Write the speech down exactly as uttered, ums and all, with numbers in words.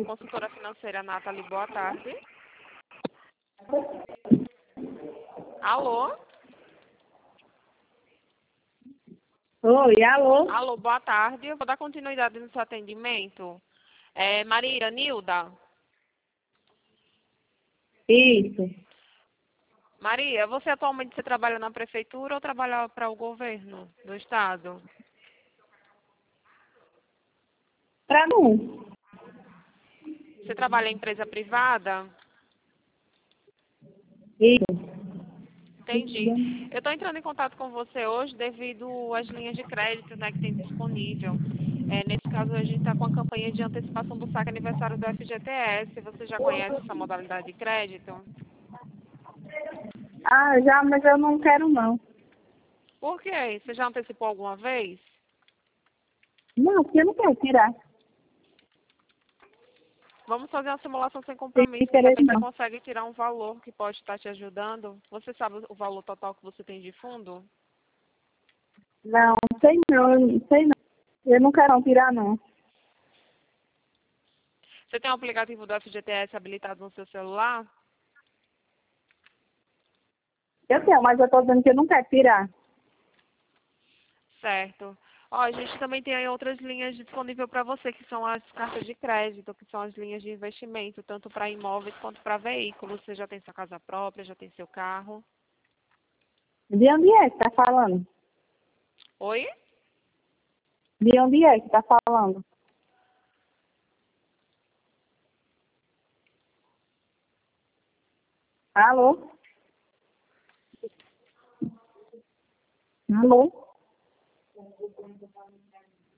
consultora financeira Nathalie, boa tarde. Alô? Oi, alô? Alô, boa tarde. Eu vou dar continuidade no seu atendimento. É Maria Nilda? Isso. Maria, você atualmente você trabalha na prefeitura ou trabalha para o governo do estado? Para não. Você trabalha em empresa privada? Isso. Entendi. Eu estou entrando em contato com você hoje devido às linhas de crédito, né, que tem disponível. É, nesse caso, a gente está com a campanha de antecipação do saque aniversário do F G T S. Você já conhece essa modalidade de crédito? Ah, já, mas eu não quero não. Por quê? Você já antecipou alguma vez? Não, porque eu não quero tirar. Vamos fazer uma simulação sem Tem compromisso. De interesse repente você não. consegue tirar um valor que pode estar te ajudando. Você sabe o valor total que você tem de fundo? Não, sei não, eu não sei não. Eu não quero não tirar não. Você tem o aplicativo do F G T S habilitado no seu celular? Eu tenho, mas eu tô dizendo que eu não quero tirar. Certo. Ó, a gente também tem aí outras linhas disponíveis para você, que são as cartas de crédito, que são as linhas de investimento, tanto para imóveis quanto para veículos. Você já tem sua casa própria, já tem seu carro. De onde é que tá falando? Oi? De onde é que tá falando? Alô? Alô?